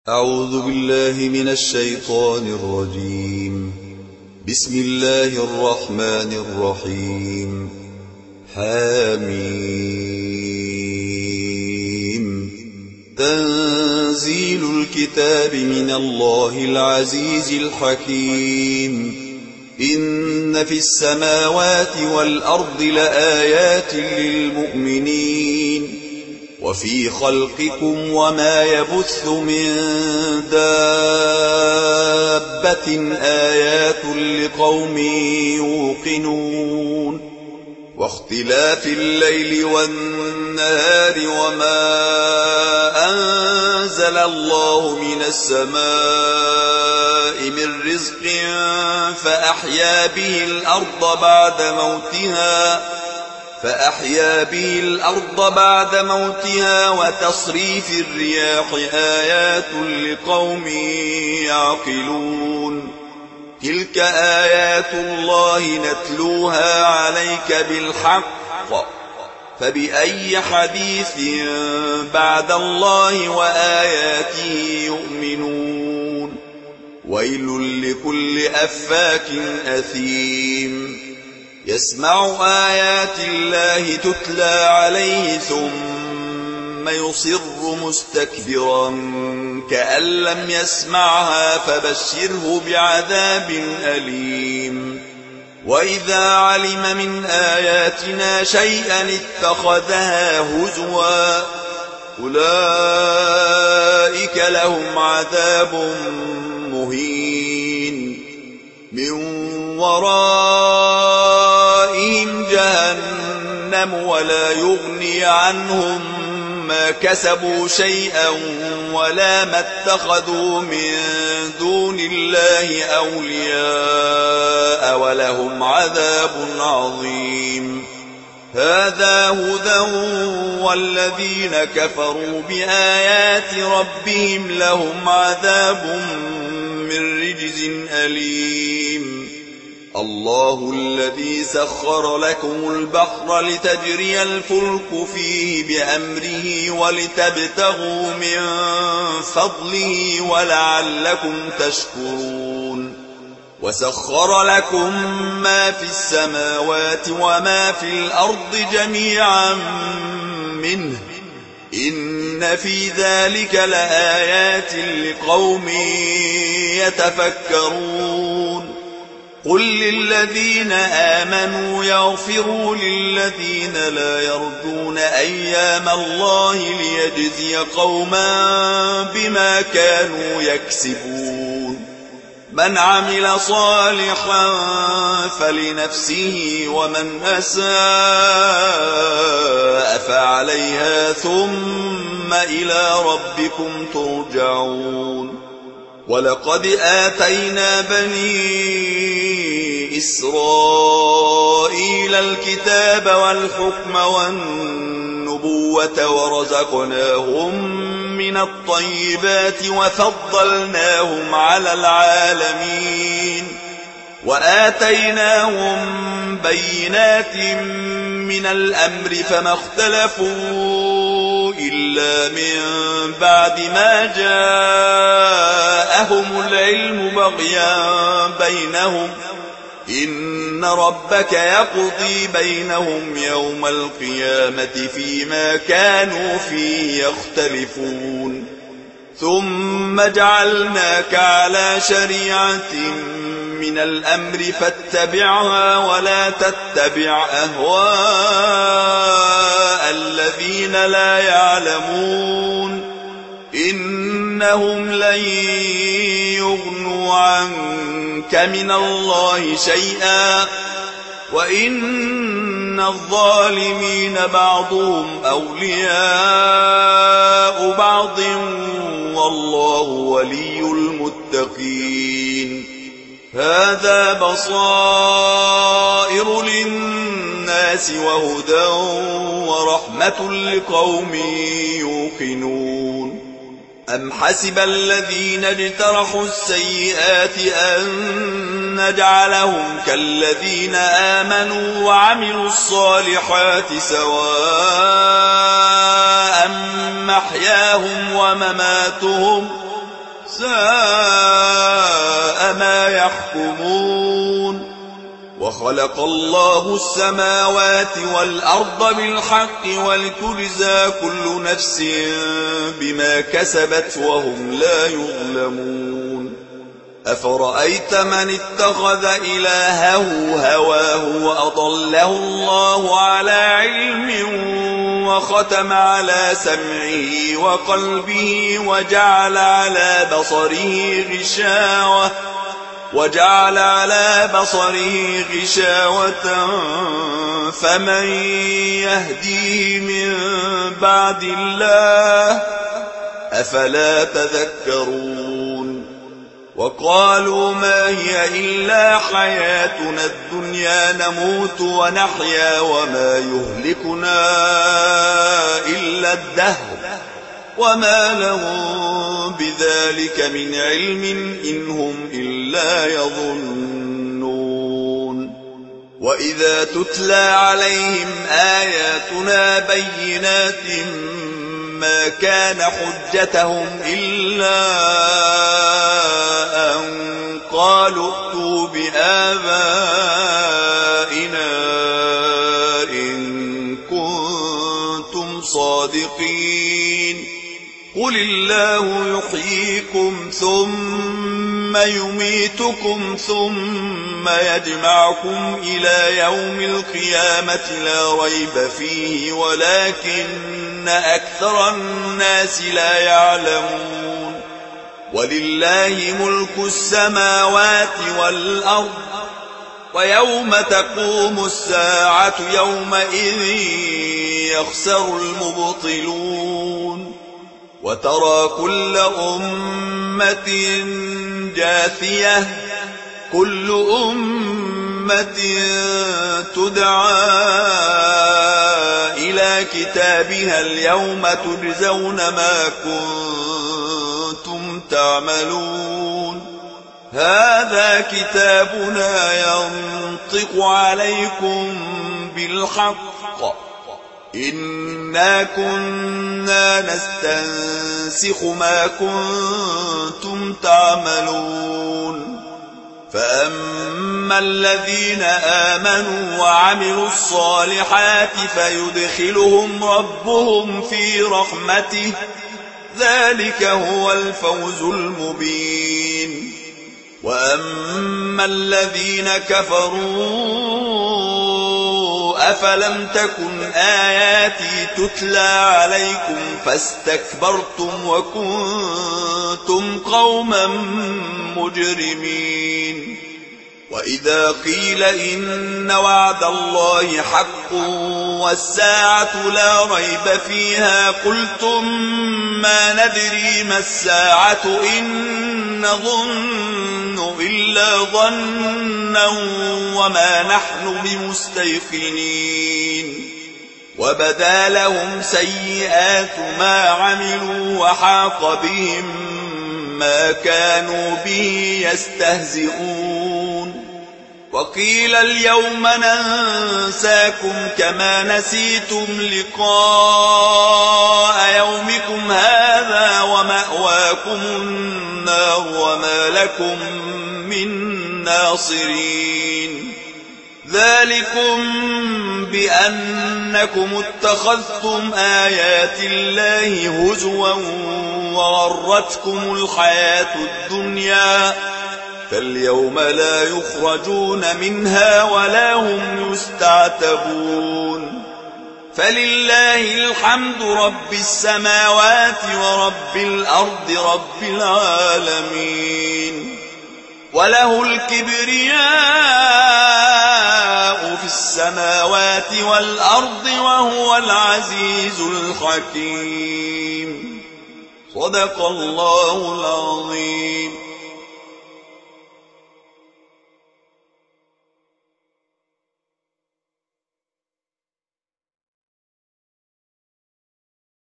أعوذ بالله من الشيطان الرجيم. بسم الله الرحمن الرحيم. حميم. تنزيل الكتاب من الله العزيز الحكيم. إن في السماوات والأرض لآيات للمؤمنين وفي خلقكم وما يبث من دابة آيات لقوم يوقنون واختلاف الليل والنهار وما أنزل الله من السماء من رزق فأحيا به الأرض بعد موتها وتصريف الرياح آيات لقوم يعقلون تلك آيات الله نتلوها عليك بالحق فبأي حديث بعد الله وآياته يؤمنون ويل لكل أفاك أثيم يسمع آيات الله تتلى عليه ثم يصر مستكبرا كأن لم يسمعها فبشره بعذاب أليم وإذا علم من آياتنا شيئا اتخذها هزوا أولئك لهم عذاب مهين من ورائهم جهنم ولا يغني عنهم ما كسبوا شيئا ولا ما اتخذوا من دون الله أولياء ولهم عذاب عظيم هذا هدى والذين كفروا بآيات ربهم لهم عذاب من رجز أليم الله الذي سخر لكم البحر لتجري الفلك فيه بأمره ولتبتغوا من فضله ولعلكم تشكرون وسخر لكم ما في السماوات وما في الأرض جميعا منه إن في ذلك لآيات لقوم يتفكرون قل للذين آمنوا يغفروا للذين لا يرجون أيام الله ليجزي قوما بما كانوا يكسبون من عمل صالحا فلنفسه ومن أساء فعليها ثم إلى ربكم ترجعون ولقد آتينا بني إسرائيل الكتاب والحكم والنبوة ورزقناهم من الطيبات وفضلناهم على العالمين وآتيناهم بينات من الأمر فما اختلفوا إلا من بعد ما جاءهم العلم بغيا بينهم إن ربك يقضي بينهم يوم القيامة فيما كانوا فيه يختلفون ثم جعلناك على شريعة من الأمر فاتبعها ولا تتبع أهواء الذين لا يعلمون إنهم لن يغنوا عنك من الله شيئا وإن الظالمين بعضهم أولياء بعض والله ولي المتقين هذا بصائر للناس وهدى ورحمة لقوم يوقنون أم حسب الذين اجترحوا السيئات أن نجعلهم كالذين آمنوا وعملوا الصالحات سواء محياهم ومماتهم ساء ما يحكمون وخلق الله السماوات والأرض بالحق ولتجزى كل نفس بما كسبت وهم لا يظلمون أفرأيت من اتخذ إلهه هواه وأضله الله على علم وختم على سمعه وقلبه وجعل على بصره غشاوة فمن يهديه من بعد الله أفلا تذكرون وقالوا ما هي إلا حياتنا الدنيا نموت ونحيا وما يهلكنا إلا الدهر وما لهم بذلك من علم إن هم إلا يظنون وإذا تتلى عليهم آياتنا بينات ما كان حجتهم إلا أن قالوا ائتوا بآبائنا إن كنتم صادقين قل الله يحييكم ثم يميتكم ثم يجمعكم إلى يوم القيامة لا ريب فيه ولكن أكثر الناس لا يعلمون ولله ملك السماوات والأرض ويوم تقوم الساعة يومئذ يخسر المبطلون وترى كل أمة جاثية كل أمة تدعى إلى كتابها اليوم تجزون ما كنتم تعملون هذا كتابنا ينطق عليكم بالحق إنا كنا نستنسخ ما كنتم تعملون فأما الذين آمنوا وعملوا الصالحات فيدخلهم ربهم في رحمته ذلك هو الفوز المبين وأما الذين كفروا أفلم تكن آياتي تتلى عليكم فاستكبرتم وكنتم قوما مجرمين وإذا قيل إن وعد الله حق والساعة لا ريب فيها قلتم ما ندري ما الساعة إن نظن إلا ظنا وما نحن بمستيقنين وبدا لهم سيئات ما عملوا وحاق بهم ما كانوا به يستهزئون وقيل اليوم ننساكم كما نسيتم لقاء يومكم هذا ومأواكم النار وما لكم من ناصرين ذلكم بأنكم اتخذتم آيات الله هزوا وغرتكم الحياة الدنيا فاليوم لا يخرجون منها ولا هم يستعتبون فلله الحمد رب السماوات ورب الأرض رب العالمين وله الكبرياء في السماوات والأرض وهو العزيز الحكيم صدق الله العظيم.